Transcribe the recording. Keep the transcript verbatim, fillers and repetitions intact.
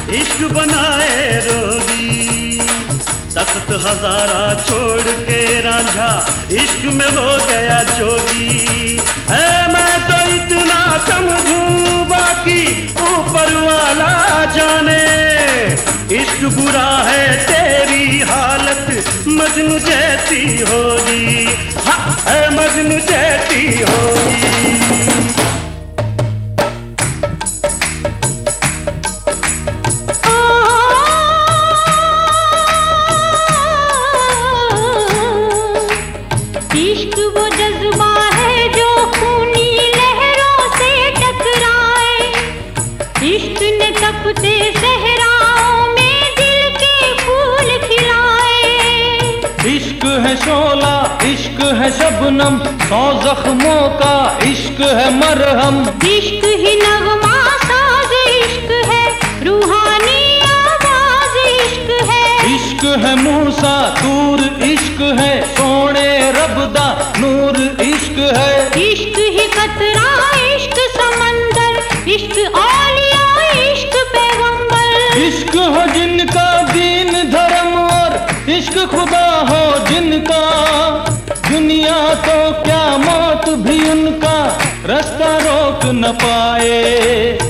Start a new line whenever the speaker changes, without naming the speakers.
इश्क बनाए रोगी। तख्त हजारा छोड़ के रांझा इश्क में हो गया जोगी। है मैं तो इतना समझूं बाकी ऊपर वाला जाने। इश्क बुरा है तेरी हालत मजनू जैसी होगी। हाँ है मजनू जैसी होगी।
इश्क वो जज्बा है जो खूनी लहरों से टकराए। इश्क ने तपते सहराओं में दिल के फूल खिलाए।
इश्क है शोला, इश्क है शबनम, सौ जख्मों का इश्क है मरहम।
इश्क ही नगमा साज इश्क है, रूहानी आवाज इश्क है।
इश्क है मूसा दूर, इश्क है सोने रबदा नूर, इश्क है।
इश्क ही कतरा, इश्क समंदर, इश्क औलिया, इश्क पैगंबर।
इश्क हो जिनका दीन धर्म और इश्क खुदा हो जिनका। दुनिया तो क्या मौत भी उनका रास्ता रोक न पाए।